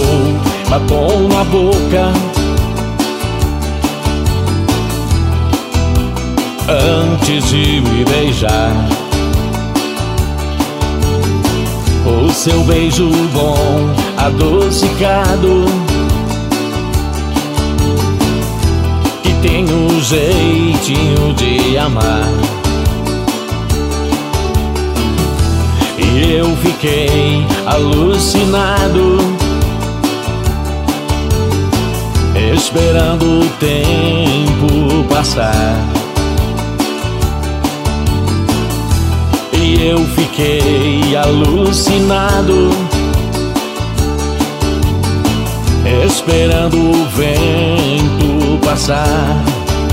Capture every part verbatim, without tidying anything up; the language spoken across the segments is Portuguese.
batom na boca antes de me beijar. O seu beijo bom, adocicado, que tem um jeitinho de amar. E eu fiquei alucinado, esperando o tempo passar. E eu fiquei alucinado, esperando o vento passar.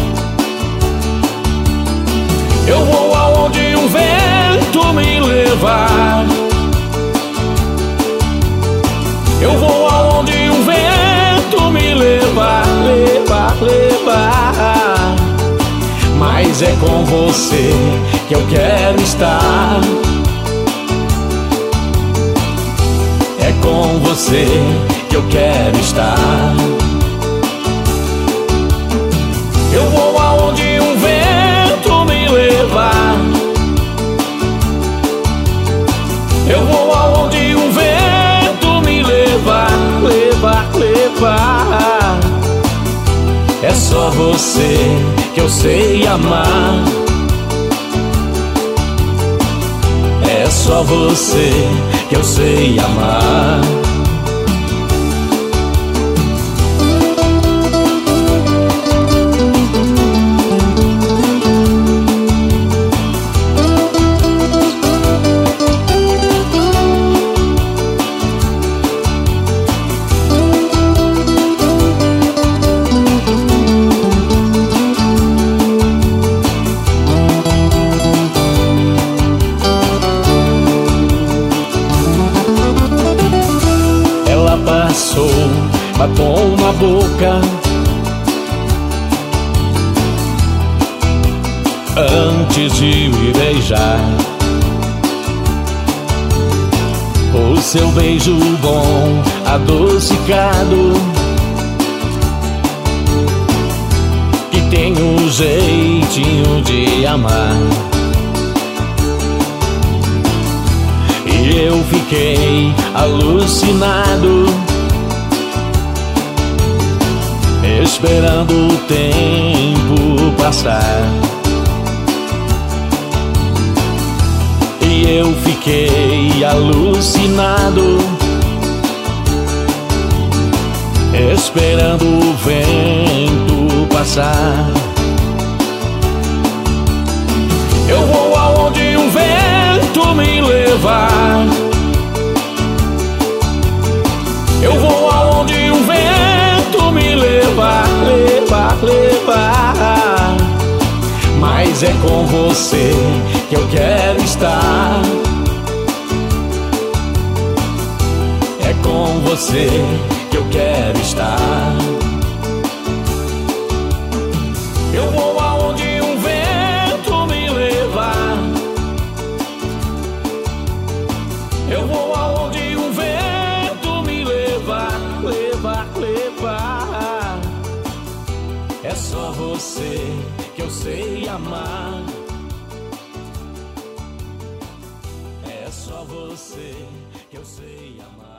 Eu vou aonde o vento me levar. Eu vou aonde o vento me levar, levar, levar. Mas é com você que eu quero estar. É com você que eu quero estar. Eu vou aonde o vento me levar. Eu vou aonde o vento me levar, levar, levar. É só você que eu sei amar. É só você que eu sei amar. Passou batom na boca antes de me beijar. O seu beijo bom, adocicado, que tem um jeitinho de amar. E eu fiquei alucinado, esperando o tempo passar. E eu fiquei alucinado, esperando o vento passar. Eu vou aonde o vento me levar. Eu vou aonde o vento me levar, levar, levar. Mas é com você que eu quero estar. É com você que eu quero estar. Eu vou aonde o vento me levar. Eu vou aonde o vento me levar, levar, levar. É só você que eu sei amar. É só você que eu sei amar.